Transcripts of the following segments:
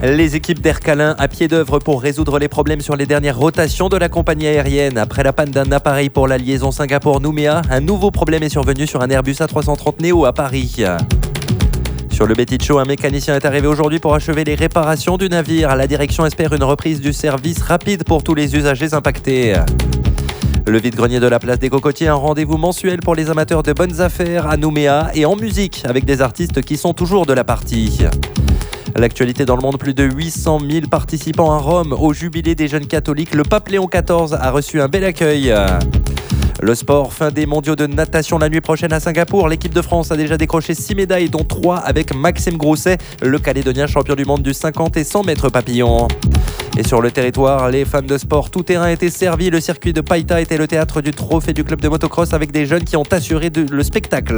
Les équipes d'Air Calin à pied d'œuvre pour résoudre les problèmes sur les dernières rotations de la compagnie aérienne. Après la panne d'un appareil pour la liaison Singapour-Nouméa, un nouveau problème est survenu sur un Airbus A330neo à Paris. Sur le Betty Show, un mécanicien est arrivé aujourd'hui pour achever les réparations du navire. La direction espère une reprise du service rapide pour tous les usagers impactés. Le vide-grenier de la place des Cocotiers, un rendez-vous mensuel pour les amateurs de bonnes affaires à Nouméa et en musique avec des artistes qui sont toujours de la partie. L'actualité dans le monde, plus de 800 000 participants à Rome au jubilé des jeunes catholiques. Le pape Léon XIV a reçu un bel accueil. Le sport, fin des mondiaux de natation la nuit prochaine à Singapour. L'équipe de France a déjà décroché 6 médailles, dont 3 avec Maxime Grousset, le Calédonien champion du monde du 50 et 100 mètres papillon. Et sur le territoire, les fans de sport tout-terrain étaient servis. Le circuit de Paita était le théâtre du trophée du club de motocross avec des jeunes qui ont assuré le spectacle.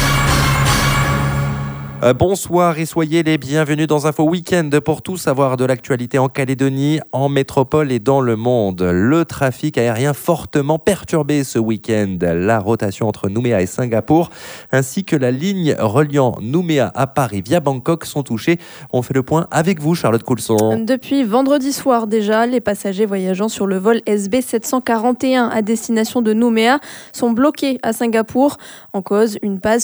Bonsoir et soyez les bienvenus dans Info Week-end pour tout savoir de l'actualité en Calédonie, en métropole et dans le monde. Le trafic aérien fortement perturbé ce week-end. La rotation entre Nouméa et Singapour, ainsi que la ligne reliant Nouméa à Paris via Bangkok sont touchés. On fait le point avec vous, Charlotte Coulson. Depuis vendredi soir déjà, les passagers voyageant sur le vol SB 741 à destination de Nouméa sont bloqués à Singapour. En cause, une panne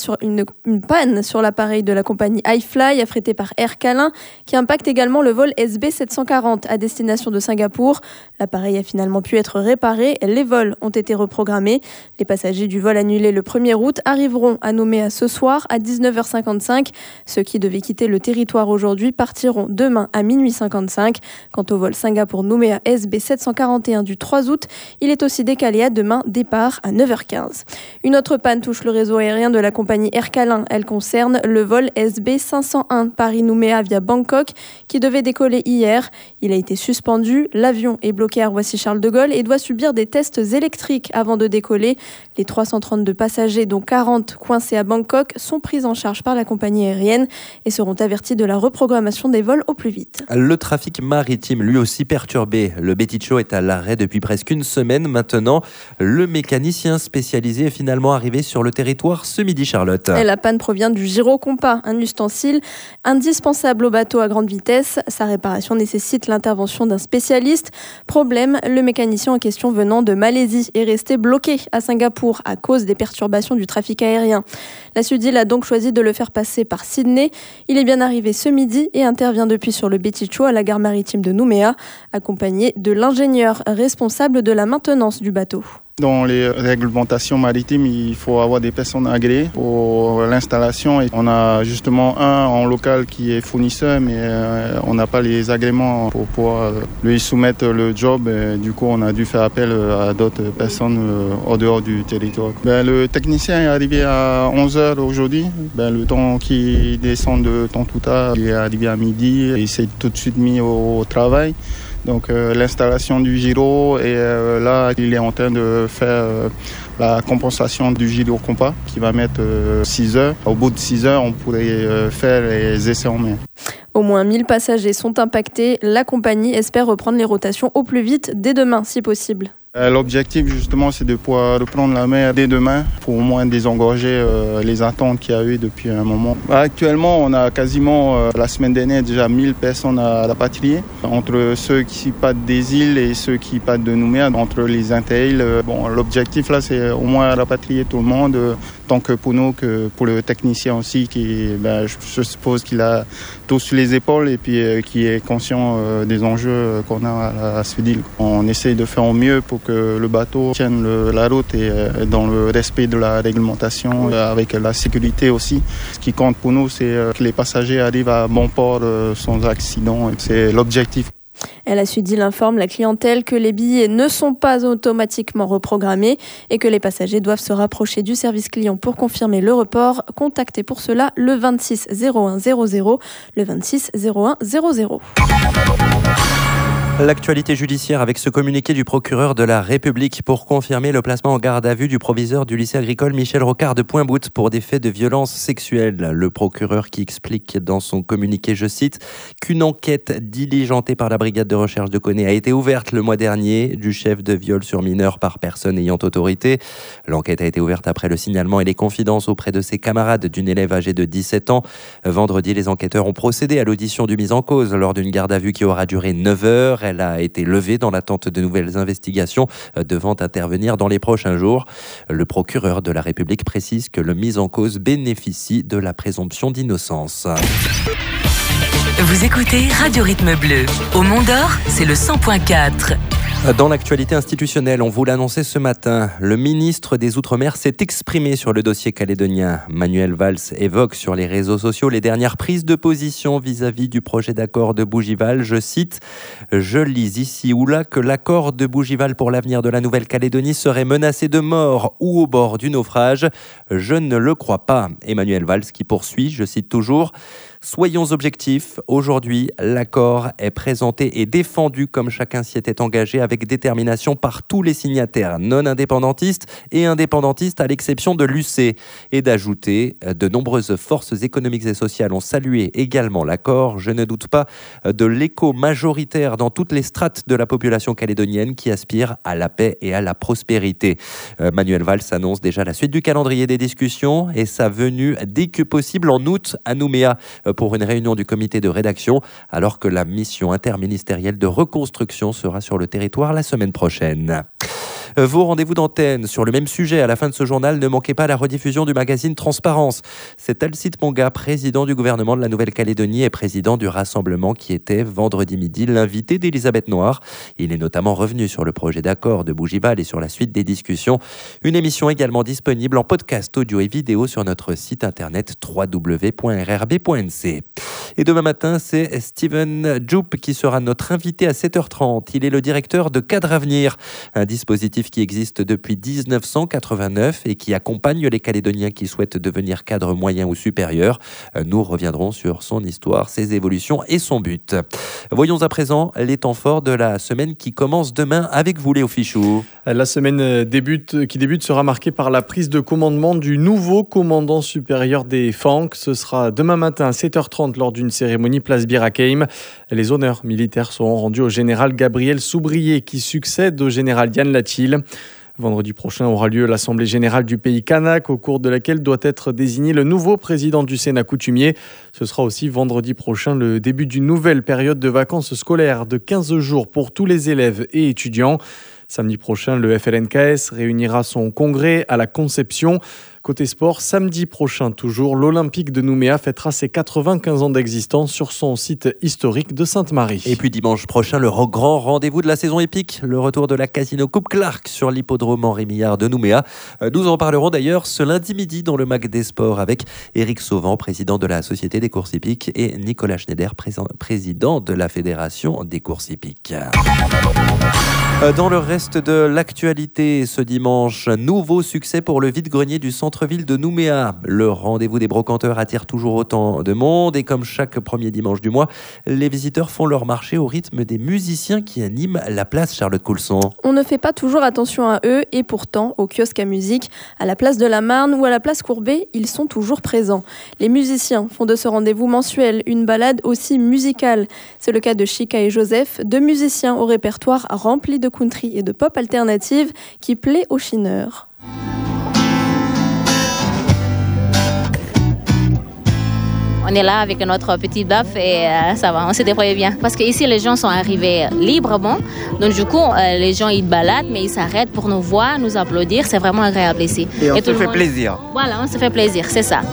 sur l'appareil de la compagnie iFly affrétée par Air Calin qui impacte également le vol SB 740 à destination de Singapour. L'appareil a finalement pu être réparé, les vols ont été reprogrammés. Les passagers du vol annulé le 1er août arriveront à Nouméa ce soir à 19h55. Ceux qui devaient quitter le territoire aujourd'hui partiront demain à minuit 55. Quant au vol Singapour-Nouméa SB 741 du 3 août, il est aussi décalé à demain, départ à 9h15. Une autre panne touche le réseau aérien de la compagnie Air Calin. Elle concerne le vol SB 501 Paris-Nouméa via Bangkok qui devait décoller hier. Il a été suspendu. L'avion est bloqué à Roissy-Charles de Gaulle et doit subir des tests électriques avant de décoller. Les 332 passagers, dont 40 coincés à Bangkok, sont pris en charge par la compagnie aérienne et seront avertis de la reprogrammation des vols au plus vite. Le trafic maritime, lui aussi perturbé. Le Betty Show est à l'arrêt depuis presque une semaine maintenant. Le mécanicien spécialisé est finalement arrivé sur le territoire ce midi, Charlotte. Et la panne provient du gyrocompas, un ustensile indispensable au bateau à grande vitesse. Sa réparation nécessite l'intervention d'un spécialiste. Problème, le mécanicien en question venant de Malaisie est resté bloqué à Singapour à cause des perturbations du trafic aérien. La Sudil a donc choisi de le faire passer par Sydney. Il est bien arrivé ce midi et intervient depuis sur le Betty Show à la gare maritime de Nouméa, accompagné de l'ingénieur responsable de la maintenance du bateau. Dans les réglementations maritimes, il faut avoir des personnes agréées pour l'installation. Et on a justement un en local qui est fournisseur, mais on n'a pas les agréments pour pouvoir lui soumettre le job. Et du coup, on a dû faire appel à d'autres personnes au dehors du territoire. Le technicien est arrivé à 11h aujourd'hui. Le temps qu'il descend de Tontouta, il est arrivé à midi. Il s'est tout de suite mis au travail. Donc l'installation du gyro et là il est en train de faire la compensation du gyrocompas qui va mettre 6 heures. Au bout de 6 heures, on pourrait faire les essais en main. Au moins 1000 passagers sont impactés. La compagnie espère reprendre les rotations au plus vite dès demain si possible. L'objectif justement c'est de pouvoir reprendre la mer dès demain pour au moins désengorger les attentes qu'il y a eu depuis un moment. Actuellement on a quasiment la semaine dernière déjà 1000 personnes à rapatrier entre ceux qui partent des îles et ceux qui partent de Nouméa, entre les inter-îles. L'objectif là c'est au moins rapatrier tout le monde, tant que pour nous que pour le technicien aussi qui je suppose qu'il a tout sur les épaules et puis qui est conscient des enjeux qu'on a à la Sudil. On essaie de faire au mieux pour que le bateau tienne la route et dans le respect de la réglementation, avec la sécurité aussi. Ce qui compte pour nous, c'est que les passagers arrivent à bon port sans accident. C'est l'objectif. La Sudil informe la clientèle que les billets ne sont pas automatiquement reprogrammés et que les passagers doivent se rapprocher du service client pour confirmer le report. Contactez pour cela le 26 01 00, le 26 01 00. L'actualité judiciaire avec ce communiqué du procureur de la République pour confirmer le placement en garde à vue du proviseur du lycée agricole Michel Rocard de Pointe-Boute pour des faits de violence sexuelle. Le procureur qui explique dans son communiqué, je cite, qu'une enquête diligentée par la brigade de recherche de Koné a été ouverte le mois dernier du chef de viol sur mineur par personne ayant autorité. L'enquête a été ouverte après le signalement et les confidences auprès de ses camarades d'une élève âgée de 17 ans. Vendredi, les enquêteurs ont procédé à l'audition du mis en cause lors d'une garde à vue qui aura duré 9 heures. Elle a été levée dans l'attente de nouvelles investigations devant intervenir dans les prochains jours. Le procureur de la République précise que le mis en cause bénéficie de la présomption d'innocence. Vous écoutez Radio Rythme Bleu. Au Mont d'Or, c'est le 100.4. Dans l'actualité institutionnelle, on vous l'annonçait ce matin, le ministre des Outre-mer s'est exprimé sur le dossier calédonien. Manuel Valls évoque sur les réseaux sociaux les dernières prises de position vis-à-vis du projet d'accord de Bougival. Je cite, « Je lis ici ou là que l'accord de Bougival pour l'avenir de la Nouvelle-Calédonie serait menacé de mort ou au bord du naufrage. Je ne le crois pas. » Emmanuel Valls qui poursuit, je cite toujours, « Soyons objectifs, aujourd'hui, l'accord est présenté et défendu comme chacun s'y était engagé avec détermination par tous les signataires non indépendantistes et indépendantistes à l'exception de l'UC. » Et d'ajouter, de nombreuses forces économiques et sociales ont salué également l'accord. Je ne doute pas de l'écho majoritaire dans toutes les strates de la population calédonienne qui aspire à la paix et à la prospérité. Manuel Valls annonce déjà la suite du calendrier des discussions et sa venue dès que possible en août à Nouméa pour une réunion du comité de rédaction, alors que la mission interministérielle de reconstruction sera sur le territoire la semaine prochaine. Vos rendez-vous d'antenne sur le même sujet à la fin de ce journal, ne manquez pas la rediffusion du magazine Transparence. C'est Alcide Ponga, président du gouvernement de la Nouvelle-Calédonie et président du rassemblement qui était vendredi midi l'invité d'Elisabeth Noir. Il est notamment revenu sur le projet d'accord de Bougival et sur la suite des discussions. Une émission également disponible en podcast audio et vidéo sur notre site internet www.rrb.nc. Et demain matin, c'est Steven Jupp qui sera notre invité à 7h30. Il est le directeur de Cadre Avenir, un dispositif qui existe depuis 1989 et qui accompagne les Calédoniens qui souhaitent devenir cadre moyen ou supérieur. Nous reviendrons sur son histoire, ses évolutions et son but. Voyons à présent les temps forts de la semaine qui commence demain avec vous, Léo Fichou. La semaine qui débute sera marquée par la prise de commandement du nouveau commandant supérieur des Fangs. Ce sera demain matin à 7h30 lors d'une cérémonie place Bir Hakeim. Les honneurs militaires seront rendus au général Gabriel Soubrier qui succède au général Yann Latil. Vendredi prochain aura lieu l'Assemblée générale du pays kanak, au cours de laquelle doit être désigné le nouveau président du Sénat coutumier. Ce sera aussi vendredi prochain le début d'une nouvelle période de vacances scolaires de 15 jours pour tous les élèves et étudiants. Samedi prochain, le FLNKS réunira son congrès à la Conception. Côté sport, samedi prochain toujours, l'Olympique de Nouméa fêtera ses 95 ans d'existence sur son site historique de Sainte-Marie. Et puis dimanche prochain, le grand rendez-vous de la saison épique, le retour de la Casino Coupe Clark sur l'hippodrome Henri Millard de Nouméa. Nous en parlerons d'ailleurs ce lundi midi dans le Mag des Sports avec Éric Sauvant, président de la Société des courses hippiques, et Nicolas Schneider, président de la Fédération des courses hippiques. Dans le reste de l'actualité, ce dimanche, nouveau succès pour le vide-grenier du centre-ville de Nouméa. Le rendez-vous des brocanteurs attire toujours autant de monde et comme chaque premier dimanche du mois, les visiteurs font leur marché au rythme des musiciens qui animent la place Charlotte Coulson. On ne fait pas toujours attention à eux et pourtant, au kiosque à musique, à la place de la Marne ou à la place Courbet, ils sont toujours présents. Les musiciens font de ce rendez-vous mensuel une balade aussi musicale. C'est le cas de Chica et Joseph, deux musiciens au répertoire rempli de country et de pop alternative qui plaît aux chineurs. On est là avec notre petit bluff et ça va, on se débrouille bien. Parce qu'ici, les gens sont arrivés librement. Donc du coup, les gens, ils baladent, mais ils s'arrêtent pour nous voir, nous applaudir. C'est vraiment agréable ici. Et on se fait plaisir. Voilà, on se fait plaisir, c'est ça.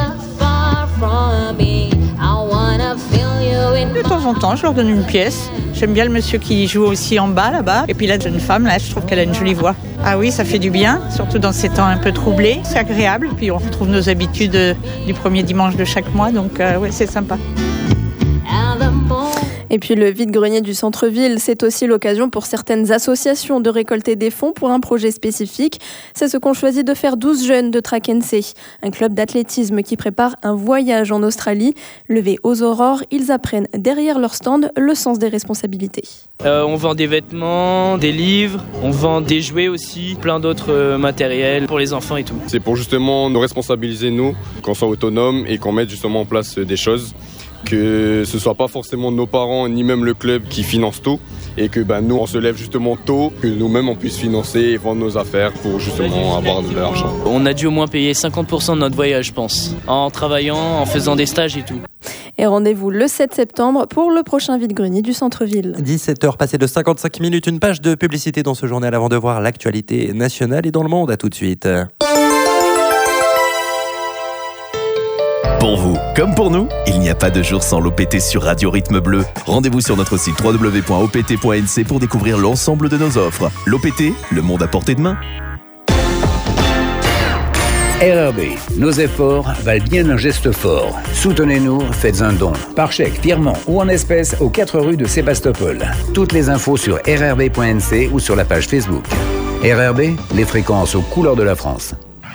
De temps en temps, je leur donne une pièce. J'aime bien le monsieur qui joue aussi en bas, là-bas. Et puis la jeune femme, là, je trouve qu'elle a une jolie voix. Ah oui, ça fait du bien, surtout dans ces temps un peu troublés. C'est agréable. Puis on retrouve nos habitudes du premier dimanche de chaque mois. Donc, ouais, c'est sympa. Et puis le vide-grenier du centre-ville, c'est aussi l'occasion pour certaines associations de récolter des fonds pour un projet spécifique. C'est ce qu'ont choisi de faire 12 jeunes de Trakense, un club d'athlétisme qui prépare un voyage en Australie. Levés aux aurores, ils apprennent derrière leur stand le sens des responsabilités. On vend des vêtements, des livres, on vend des jouets aussi, plein d'autres matériels pour les enfants et tout. C'est pour justement nous responsabiliser nous, qu'on soit autonome et qu'on mette justement en place des choses. Que ce soit pas forcément nos parents ni même le club qui finance tout et que nous on se lève justement tôt, que nous-mêmes on puisse financer et vendre nos affaires pour justement avoir de l'argent. On a dû au moins payer 50% de notre voyage, je pense, en travaillant, en faisant des stages et tout. Et rendez-vous le 7 septembre pour le prochain vide-grenier du centre-ville. 17h passées de 55 minutes, une page de publicité dans ce journal avant de voir l'actualité nationale et dans le monde. À tout de suite. Pour vous, comme pour nous, il n'y a pas de jour sans l'OPT sur Radio Rythme Bleu. Rendez-vous sur notre site www.opt.nc pour découvrir l'ensemble de nos offres. L'OPT, le monde à portée de main. RRB, nos efforts valent bien un geste fort. Soutenez-nous, faites un don. Par chèque, virement ou en espèces aux 4 rues de Sébastopol. Toutes les infos sur rrb.nc ou sur la page Facebook. RRB, les fréquences aux couleurs de la France.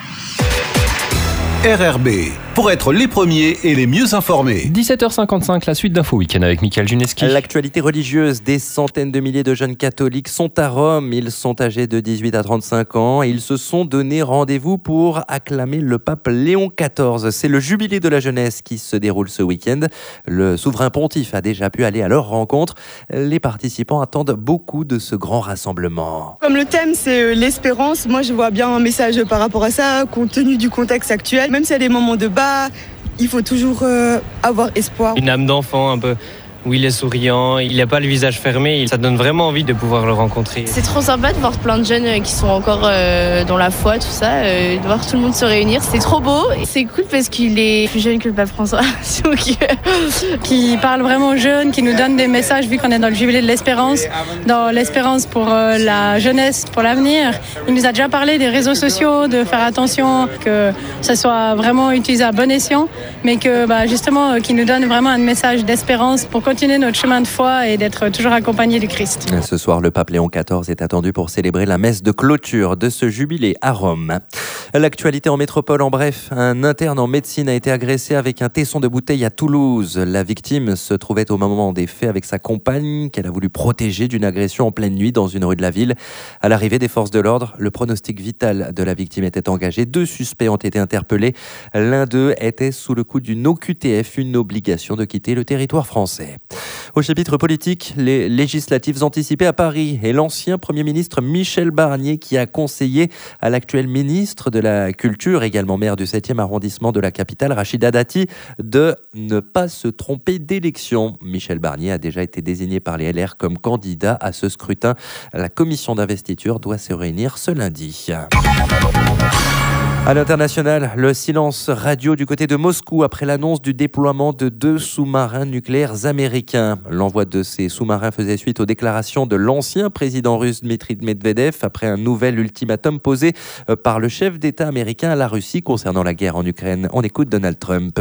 RRB, pour être les premiers et les mieux informés. 17h55, la suite d'Info Week-end avec Michael Juneski. L'actualité religieuse, des centaines de milliers de jeunes catholiques sont à Rome. Ils sont âgés de 18 à 35 ans et ils se sont donné rendez-vous pour acclamer le pape Léon XIV. C'est le jubilé de la jeunesse qui se déroule ce week-end. Le souverain pontife a déjà pu aller à leur rencontre. Les participants attendent beaucoup de ce grand rassemblement. Comme le thème c'est l'espérance, moi je vois bien un message par rapport à ça, compte tenu du contexte actuel. Même s'il y a des moments de bas, il faut toujours avoir espoir. Une âme d'enfant un peu, où il est souriant, il n'a pas le visage fermé, ça donne vraiment envie de pouvoir le rencontrer. C'est trop sympa de voir plein de jeunes qui sont encore dans la foi, tout ça, de voir tout le monde se réunir, c'est trop beau. Et c'est cool parce qu'il est plus jeune que le pape François, qui parle vraiment aux jeunes, qui nous donne des messages vu qu'on est dans le jubilé de l'espérance, dans l'espérance pour la jeunesse, pour l'avenir. Il nous a déjà parlé des réseaux sociaux, de faire attention, que ça soit vraiment utilisé à bon escient, mais que justement, qui nous donne vraiment un message d'espérance pour continuer notre chemin de foi et d'être toujours accompagné du Christ. Ce soir, le pape Léon XIV est attendu pour célébrer la messe de clôture de ce jubilé à Rome. L'actualité en métropole, en bref, un interne en médecine a été agressé avec un tesson de bouteille à Toulouse. La victime se trouvait au moment des faits avec sa compagne qu'elle a voulu protéger d'une agression en pleine nuit dans une rue de la ville. À l'arrivée des forces de l'ordre, le pronostic vital de la victime était engagé. 2 suspects ont été interpellés. L'un d'eux était sous le coup d'une OQTF, une obligation de quitter le territoire français. Au chapitre politique, les législatives anticipées à Paris et l'ancien Premier ministre Michel Barnier qui a conseillé à l'actuel ministre de la Culture, également maire du 7e arrondissement de la capitale, Rachida Dati, de ne pas se tromper d'élection. Michel Barnier a déjà été désigné par les LR comme candidat à ce scrutin. La commission d'investiture doit se réunir ce lundi. À l'international, le silence radio du côté de Moscou après l'annonce du déploiement de 2 sous-marins nucléaires américains. L'envoi de ces sous-marins faisait suite aux déclarations de l'ancien président russe Dmitri Medvedev après un nouvel ultimatum posé par le chef d'État américain à la Russie concernant la guerre en Ukraine. On écoute Donald Trump.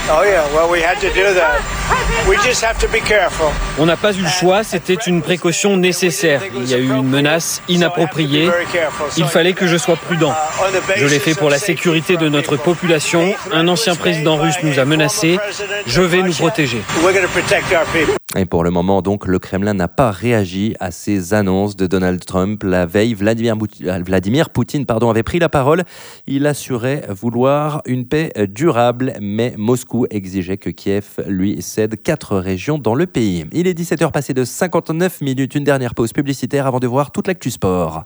On n'a pas eu le choix, c'était une précaution nécessaire. Il y a eu une menace inappropriée. Il fallait que je sois prudent. Je l'ai fait pour la sécurité de notre population. Un ancien président russe nous a menacés. Je vais nous protéger. Et pour le moment, donc, le Kremlin n'a pas réagi à ces annonces de Donald Trump. La veille, Vladimir Poutine avait pris la parole. Il assurait vouloir une paix durable, mais Moscou exigeait que Kiev lui cède 4 régions dans le pays. Il est 17h passé de 59 minutes. Une dernière pause publicitaire avant de voir toute l'actu sport.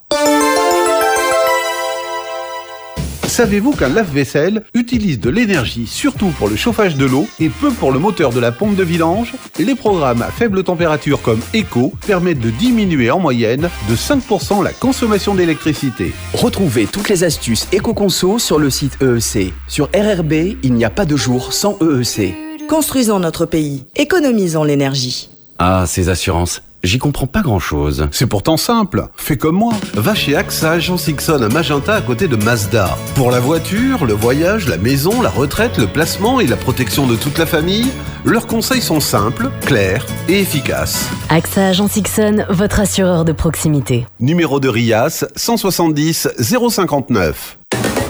Savez-vous qu'un lave-vaisselle utilise de l'énergie surtout pour le chauffage de l'eau et peu pour le moteur de la pompe de vidange? Les programmes à faible température comme Eco permettent de diminuer en moyenne de 5% la consommation d'électricité. Retrouvez toutes les astuces éco-conso sur le site EEC. Sur RRB, il n'y a pas de jour sans EEC. Construisons notre pays, économisons l'énergie. Ah, ces assurances. j'y comprends pas grand-chose. C'est pourtant simple. Fais comme moi. Va chez AXA Agence Ixon à Magenta à côté de Mazda. Pour la voiture, le voyage, la maison, la retraite, le placement et la protection de toute la famille, leurs conseils sont simples, clairs et efficaces. AXA Agence Ixon, votre assureur de proximité. Numéro de RIAS 170 059.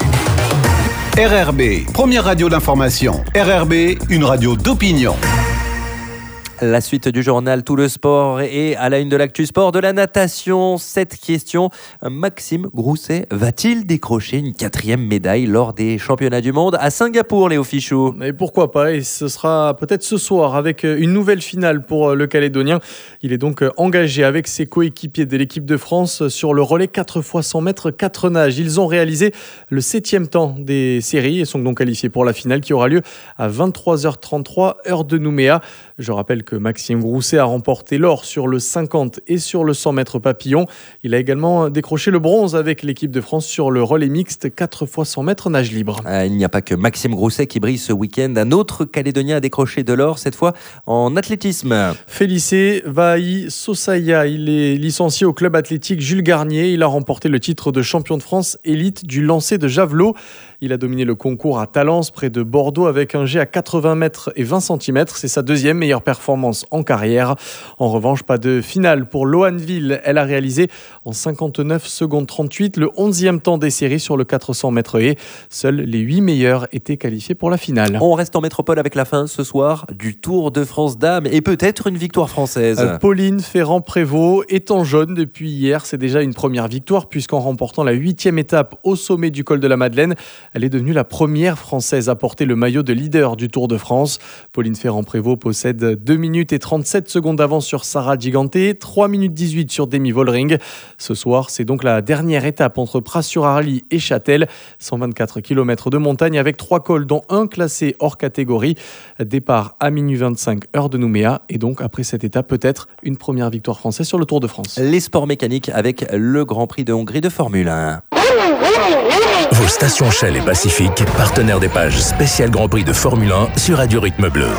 RRB, première radio d'information. RRB, une radio d'opinion. La suite du journal Tout le sport et à la une de l'actu sport de la natation. Cette question, Maxime Grousset va-t-il décrocher une 4e médaille lors des championnats du monde à Singapour, Léo Fichou? Et pourquoi pas, et ce sera peut-être ce soir avec une nouvelle finale pour le Calédonien. Il est donc engagé avec ses coéquipiers de l'équipe de France sur le relais 4x100 mètres 4 nages. Ils ont réalisé le 7e temps des séries et sont donc qualifiés pour la finale qui aura lieu à 23h33 heure de Nouméa. Je rappelle que Maxime Grousset a remporté l'or sur le 50 et sur le 100 mètres papillon. Il a également décroché le bronze avec l'équipe de France sur le relais mixte 4x100 mètres nage libre. Il n'y a pas que Maxime Grousset qui brille ce week-end. Un autre Calédonien a décroché de l'or, cette fois en athlétisme. Félicé Vahaï Sosaya, il est licencié au club athlétique Jules Garnier. Il a remporté le titre de champion de France élite du lancer de javelot. Il a dominé le concours à Talence, près de Bordeaux, avec un jet à 80 mètres et 20 cm. C'est sa deuxième meilleure performance en carrière. En revanche, pas de finale pour Loanville. Elle a réalisé en 59 secondes 38 le 11e temps des séries sur le 400 mètres haies. Seuls les 8 meilleurs étaient qualifiés pour la finale. On reste en métropole avec la fin ce soir du Tour de France Dames et peut-être une victoire française. Pauline Ferrand-Prévot est en jaune depuis hier. C'est déjà une première victoire puisqu'en remportant la 8e étape au sommet du col de la Madeleine, elle est devenue la première Française à porter le maillot de leader du Tour de France. Pauline Ferrand-Prévot possède 2 minutes et 37 secondes d'avance sur Sarah Giganté, 3 minutes 18 sur Demi Vollering. Ce soir, c'est donc la dernière étape entre Pras-sur-Arly et Châtel. 124 km de montagne avec 3 cols, dont un classé hors catégorie. Départ à minuit 25, heure de Nouméa. Et donc, après cette étape, peut-être une première victoire française sur le Tour de France. Les sports mécaniques avec le Grand Prix de Hongrie de Formule 1. Vos stations Shell et Pacifique, partenaires des pages spéciales Grand Prix de Formule 1 sur Radio Rythme Bleu.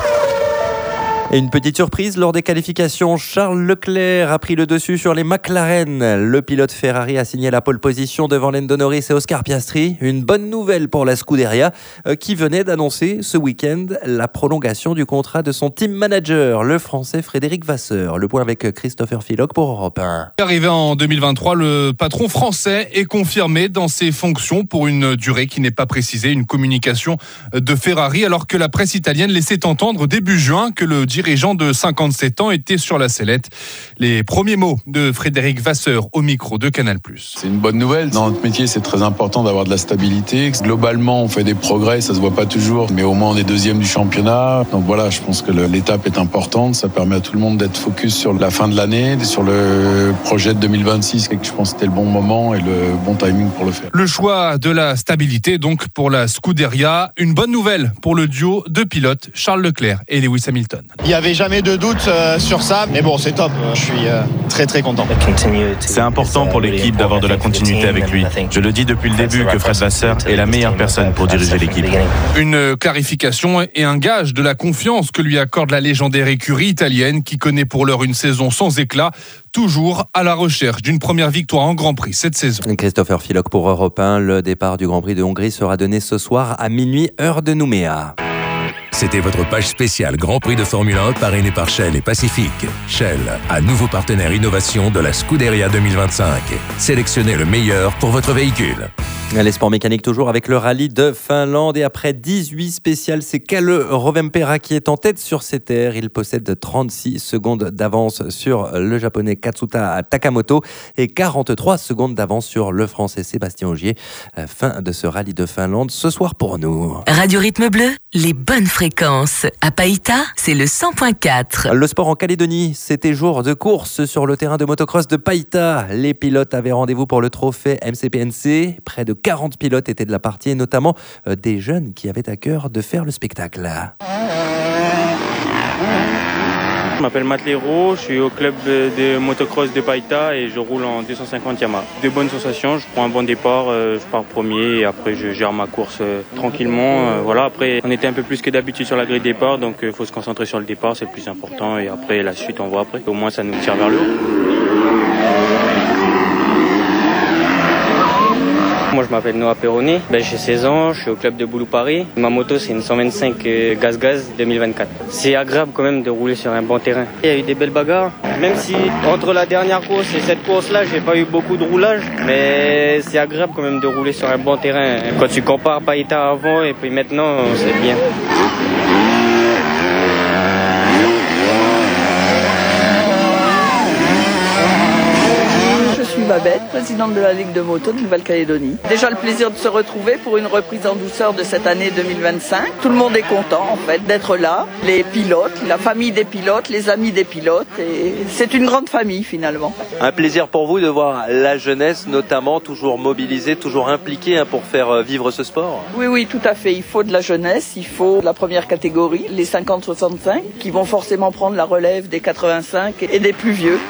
Et une petite surprise lors des qualifications, Charles Leclerc a pris le dessus sur les McLaren. Le pilote Ferrari a signé la pole position devant Lando Norris et Oscar Piastri. Une bonne nouvelle pour la Scuderia qui venait d'annoncer ce week-end la prolongation du contrat de son team manager, le français Frédéric Vasseur. Le point avec Christopher Philoc pour Europe 1. Arrivé en 2023, le patron français est confirmé dans ses fonctions pour une durée qui n'est pas précisée, une communication de Ferrari, alors que la presse italienne laissait entendre début juin que le dirigeant de 57 ans était sur la sellette. Les premiers mots de Frédéric Vasseur au micro de Canal+. C'est une bonne nouvelle. Dans notre métier, c'est très important d'avoir de la stabilité. Globalement, on fait des progrès, ça se voit pas toujours, mais au moins on est deuxième du championnat. Donc voilà, je pense que l'étape est importante. Ça permet à tout le monde d'être focus sur la fin de l'année, sur le projet de 2026, et que je pense que c'était le bon moment et le bon timing pour le faire. Le choix de la stabilité, donc, pour la Scuderia. Une bonne nouvelle pour le duo de pilotes Charles Leclerc et Lewis Hamilton. Il n'y avait jamais de doute sur ça, mais bon, c'est top. Je suis très très content. C'est important pour l'équipe d'avoir de la continuité avec lui. Je le dis depuis le début que Fred Vasseur est la meilleure personne pour diriger l'équipe. Une clarification et un gage de la confiance que lui accorde la légendaire écurie italienne qui connaît pour l'heure une saison sans éclat, toujours à la recherche d'une première victoire en Grand Prix cette saison. Christopher Philoc pour Europe 1. Le départ du Grand Prix de Hongrie sera donné ce soir à minuit, heure de Nouméa. C'était votre page spéciale Grand Prix de Formule 1 parrainée par Shell et Pacifique. Shell, un nouveau partenaire innovation de la Scuderia 2025. Sélectionnez le meilleur pour votre véhicule. Les sports mécaniques toujours avec le rallye de Finlande et après 18 spéciales, c'est Kalle Rovanperä qui est en tête sur ses terres. Il possède 36 secondes d'avance sur le japonais Katsuta Takamoto et 43 secondes d'avance sur le français Sébastien Ogier. Fin de ce rallye de Finlande ce soir pour nous. Radio Rythme Bleu, les bonnes fréquences. À Païta, c'est le 100.4. Le sport en Calédonie, c'était jour de course sur le terrain de motocross de Païta. Les pilotes avaient rendez-vous pour le trophée MCPNC. Près de 40 pilotes étaient de la partie et notamment des jeunes qui avaient à cœur de faire le spectacle. Je m'appelle Matlero, je suis au club de motocross de Païta et je roule en 250 Yamaha. De bonnes sensations, je prends un bon départ, je pars premier et après je gère ma course tranquillement. Voilà, après on était un peu plus que d'habitude sur la grille de départ, donc il faut se concentrer sur le départ, c'est le plus important et après la suite on voit après. Au moins ça nous tire vers le haut. Moi je m'appelle Noah Perroni, j'ai 16 ans, je suis au club de Boulou Paris. Ma moto c'est une 125 Gaz 2024. C'est agréable quand même de rouler sur un bon terrain. Il y a eu des belles bagarres, même si entre la dernière course et cette course là j'ai pas eu beaucoup de roulage, mais c'est agréable quand même de rouler sur un bon terrain. Quand tu compares Païta avant et puis maintenant c'est bien. Babette, présidente de la Ligue de moto de Nouvelle-Calédonie. Déjà le plaisir de se retrouver pour une reprise en douceur de cette année 2025. Tout le monde est content en fait d'être là. Les pilotes, la famille des pilotes, les amis des pilotes. Et c'est une grande famille finalement. Un plaisir pour vous de voir la jeunesse notamment toujours mobilisée, toujours impliquée pour faire vivre ce sport. Oui, tout à fait. Il faut de la jeunesse, il faut la première catégorie, les 50-65, qui vont forcément prendre la relève des 85 et des plus vieux.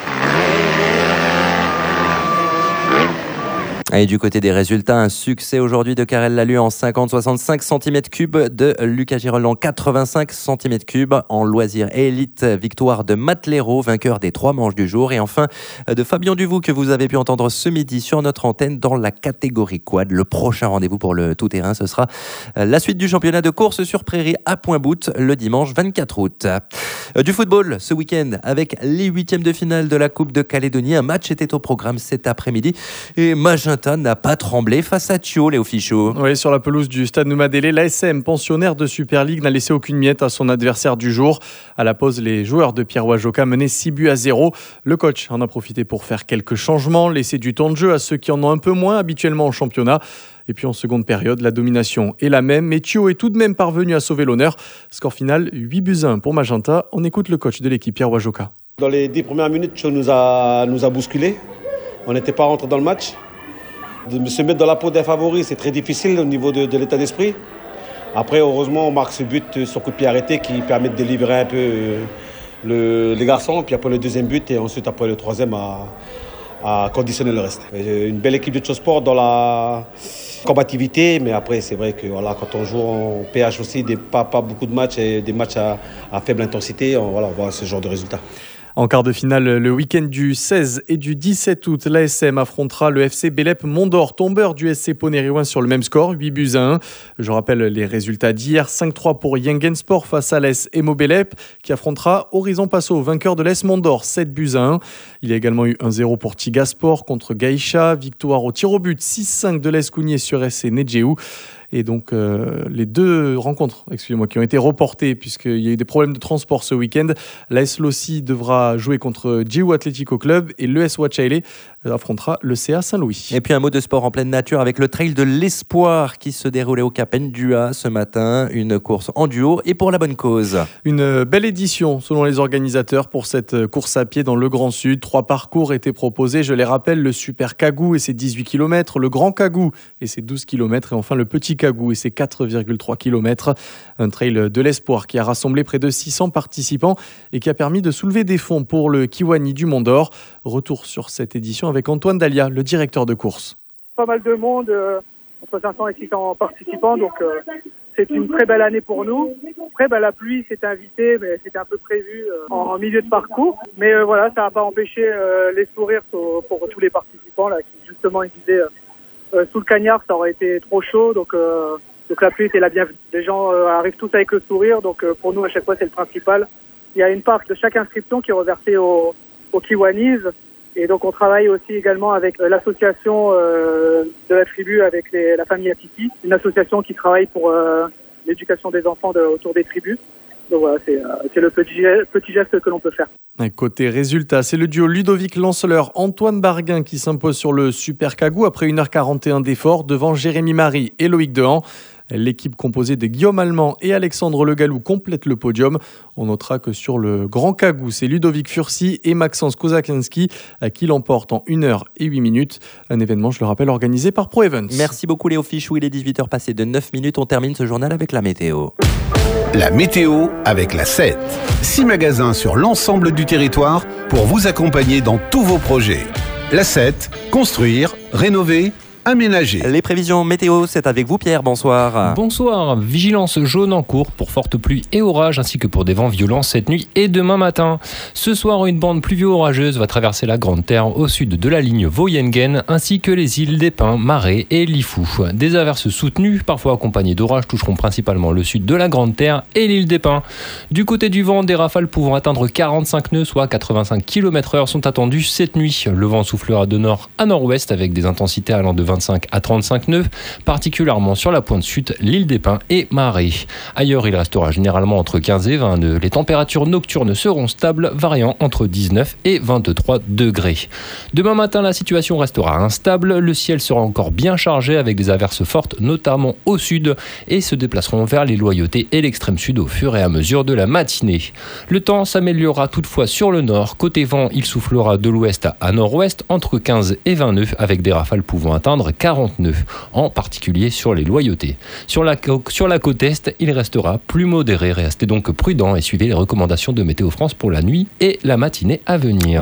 Et du côté des résultats, un succès aujourd'hui de Karel Lallue en 50-65 cm3, de Lucas Girold en 85 cm3. En loisirs et élite, victoire de Matlero, vainqueur des 3 manches du jour. Et enfin, de Fabien Duvaux, que vous avez pu entendre ce midi sur notre antenne dans la catégorie quad. Le prochain rendez-vous pour le tout-terrain, ce sera la suite du championnat de course sur prairie à Point-Bout le dimanche 24 août. Du football ce week-end avec les 8e de finale de la Coupe de Calédonie. Un match était au programme cet après-midi et Magenta n'a pas tremblé face à Thio, Léo Fichot. Oui, sur la pelouse du stade Noumadélé, l'ASM, pensionnaire de Super League, n'a laissé aucune miette à son adversaire du jour. À la pause, les joueurs de Pierre Wajoka menaient 6-0. Le coach en a profité pour faire quelques changements, laisser du temps de jeu à ceux qui en ont un peu moins habituellement en championnat. Et puis en seconde période, la domination est la même, mais Thio est tout de même parvenu à sauver l'honneur. Score final 8-1 pour Magenta. On écoute le coach de l'équipe, Pierre Wajoka. Dans les 10 premières minutes, Thio nous a bousculés. On n'était pas rentré dans le match. De se mettre dans la peau d'un favori, c'est très difficile au niveau de l'état d'esprit. Après, heureusement, on marque ce but sur coup de pied arrêté qui permet de délivrer un peu les garçons. Puis après le deuxième but et ensuite après le troisième à conditionner le reste. Une belle équipe de Thio Sport dans la combativité, mais après c'est vrai que voilà, quand on joue en PH aussi, pas beaucoup de matchs et des matchs à faible intensité, on voit ce genre de résultats. En quart de finale, le week-end du 16 et du 17 août, l'ASM affrontera le FC Bélep Mondor, tombeur du SC Ponériouin sur le même score, 8-1. Je rappelle les résultats d'hier, 5-3 pour Yengensport face à l'AS Emo Bélep, qui affrontera Horizon Passo, vainqueur de l'AS Mondor, 7-1. Il y a également eu 1-0 pour Tigasport contre Gaïcha, victoire au tir au but, 6-5 de l'AS Kounié sur SC Nedjeou. Et donc, les deux rencontres, qui ont été reportées puisqu'il y a eu des problèmes de transport ce week-end. L'AS Lossi devra jouer contre Djiou Atlético Club et l'ES Wachaile affrontera le CA Saint-Louis. Et puis un mot de sport en pleine nature avec le trail de l'Espoir qui se déroulait au Cap Ndua ce matin. Une course en duo et pour la bonne cause. Une belle édition selon les organisateurs pour cette course à pied dans le Grand Sud. 3 parcours étaient proposés, je les rappelle, le Super Kagou et ses 18 km, le Grand Kagou et ses 12 km et enfin le Petit Kagou et ses 4,3 km. Un trail de l'Espoir qui a rassemblé près de 600 participants et qui a permis de soulever des fonds pour le Kiwani du Mont d'Or. Retour sur cette édition avec Antoine Dalia, le directeur de course. Pas mal de monde, entre 500 et 600 participants, donc c'est une très belle année pour nous. Après, la pluie s'est invitée, mais c'était un peu prévu en milieu de parcours. Mais voilà, ça n'a pas empêché les sourires pour tous les participants là, qui justement ils disaient sous le cagnard ça aurait été trop chaud, donc la pluie était la bienvenue. Les gens arrivent tous avec le sourire, donc pour nous à chaque fois c'est le principal. Il y a une part de chaque inscription qui est reversée au Kiwanis. Et donc on travaille aussi également avec l'association de la tribu, avec la famille Atiti, une association qui travaille pour l'éducation des enfants autour des tribus. Donc voilà, c'est le petit geste que l'on peut faire. Côté résultat, c'est le duo Ludovic Lanceleur-Antoine Barguin qui s'impose sur le Super Kagou après 1h41 d'effort devant Jérémy Marie et Loïc Dehan. L'équipe composée de Guillaume Allemand et Alexandre Le Gallou complète le podium. On notera que sur le Grand Kagou, c'est Ludovic Fursi et Maxence Kozakinski qui l'emportent en 1h08. Un événement, je le rappelle, organisé par Pro Events. Merci beaucoup Léo Fichou, il est 18h passé de 9 minutes. On termine ce journal avec la météo. La météo avec la 7. 6 magasins sur l'ensemble du territoire pour vous accompagner dans tous vos projets. La 7, construire, rénover, aménager. Les prévisions météo, c'est avec vous Pierre, bonsoir. Bonsoir, vigilance jaune en cours pour fortes pluies et orages ainsi que pour des vents violents cette nuit et demain matin. Ce soir, une bande pluvio-orageuse va traverser la Grande Terre au sud de la ligne Vaux-Yengen ainsi que les îles des Pins, Marais et Lifou. Des averses soutenues, parfois accompagnées d'orages, toucheront principalement le sud de la Grande Terre et l'île des Pins. Du côté du vent, des rafales pouvant atteindre 45 nœuds, soit 85 km/h sont attendues cette nuit. Le vent soufflera de nord à nord-ouest avec des intensités allant de 25 à 35 nœuds, particulièrement sur la pointe sud, l'île des Pins et Marais. Ailleurs, il restera généralement entre 15 et 20 nœuds. Les températures nocturnes seront stables, variant entre 19 et 23 degrés. Demain matin, la situation restera instable. Le ciel sera encore bien chargé avec des averses fortes, notamment au sud, et se déplaceront vers les Loyautés et l'extrême sud au fur et à mesure de la matinée. Le temps s'améliorera toutefois sur le nord. Côté vent, il soufflera de l'ouest à nord-ouest entre 15 et 20 nœuds avec des rafales pouvant atteindre 40 nœuds, en particulier sur les Loyautés. Sur la côte est, il restera plus modéré. Restez donc prudents et suivez les recommandations de Météo France pour la nuit et la matinée à venir.